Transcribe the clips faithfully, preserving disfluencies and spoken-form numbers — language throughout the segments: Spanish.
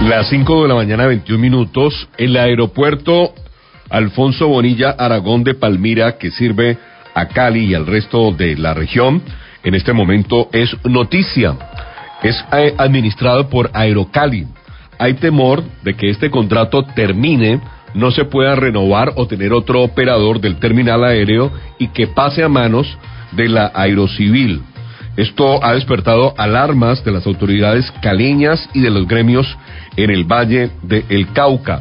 Las cinco de la mañana, veintiún minutos, el aeropuerto Alfonso Bonilla Aragón de Palmira, que sirve a Cali y al resto de la región, en este momento es noticia. Es eh, administrado por Aerocali. Hay temor de que este contrato termine, no se pueda renovar o tener otro operador del terminal aéreo y que pase a manos de la Aerocivil. Esto ha despertado alarmas de las autoridades caleñas y de los gremios en el Valle del Cauca.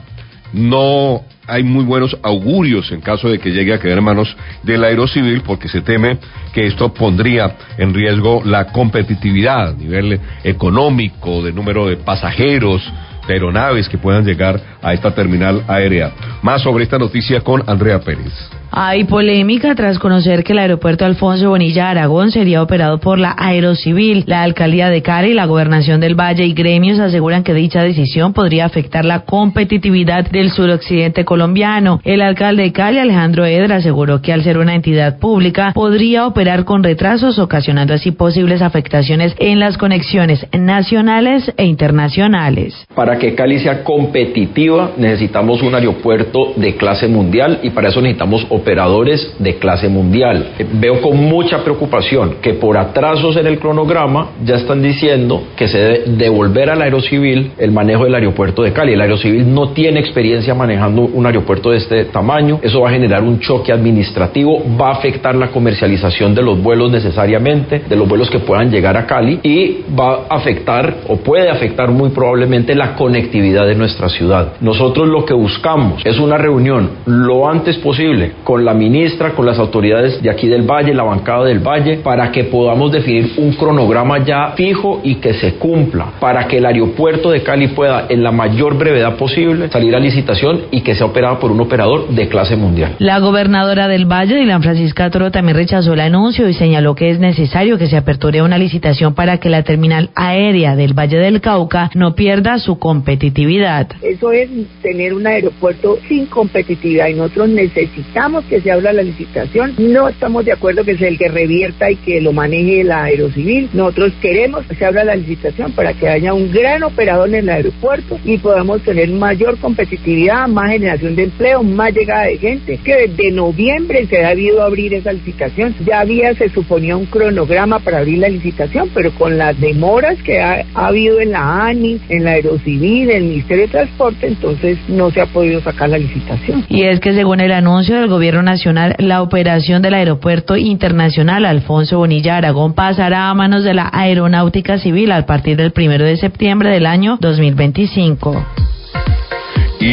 No hay muy buenos augurios en caso de que llegue a quedar en manos de la Aerocivil, porque se teme que esto pondría en riesgo la competitividad a nivel económico, de número de pasajeros, de aeronaves que puedan llegar a esta terminal aérea. Más sobre esta noticia con Andrea Pérez. Hay polémica tras conocer que el aeropuerto Alfonso Bonilla Aragón sería operado por la Aerocivil. La alcaldía de Cali, la gobernación del Valle y gremios aseguran que dicha decisión podría afectar la competitividad del suroccidente colombiano. El alcalde de Cali, Alejandro Edra, aseguró que al ser una entidad pública podría operar con retrasos, ocasionando así posibles afectaciones en las conexiones nacionales e internacionales. Para que Cali sea competitiva necesitamos un aeropuerto de clase mundial y para eso necesitamos operadores de clase mundial. Veo con mucha preocupación que por atrasos en el cronograma ya están diciendo que se debe devolver a la Aerocivil el manejo del aeropuerto de Cali. La Aerocivil no tiene experiencia manejando un aeropuerto de este tamaño. Eso va a generar un choque administrativo, va a afectar la comercialización de los vuelos necesariamente, de los vuelos que puedan llegar a Cali, y va a afectar o puede afectar muy probablemente la conectividad de nuestra ciudad. Nosotros lo que buscamos es una reunión lo antes posible con con la ministra, con las autoridades de aquí del Valle, la bancada del Valle, para que podamos definir un cronograma ya fijo y que se cumpla, para que el aeropuerto de Cali pueda en la mayor brevedad posible salir a licitación y que sea operado por un operador de clase mundial. La gobernadora del Valle, Dylan Francisca Toro, también rechazó el anuncio y señaló que es necesario que se aperture una licitación para que la terminal aérea del Valle del Cauca no pierda su competitividad. Eso es tener un aeropuerto sin competitividad y nosotros necesitamos que se abra la licitación. No estamos de acuerdo que sea el que revierta y que lo maneje la Aerocivil. Nosotros queremos que se abra la licitación para que haya un gran operador en el aeropuerto y podamos tener mayor competitividad, más generación de empleo, más llegada de gente. Que desde noviembre se ha debido abrir esa licitación. Ya había, se suponía, un cronograma para abrir la licitación, pero con las demoras que ha, ha habido en la ANI, en la Aerocivil, en el Ministerio de Transporte, entonces no se ha podido sacar la licitación. Y es que según el anuncio del gobierno nacional, la operación del Aeropuerto Internacional Alfonso Bonilla Aragón pasará a manos de la Aeronáutica Civil a partir del primero de septiembre del año dos mil veinticinco.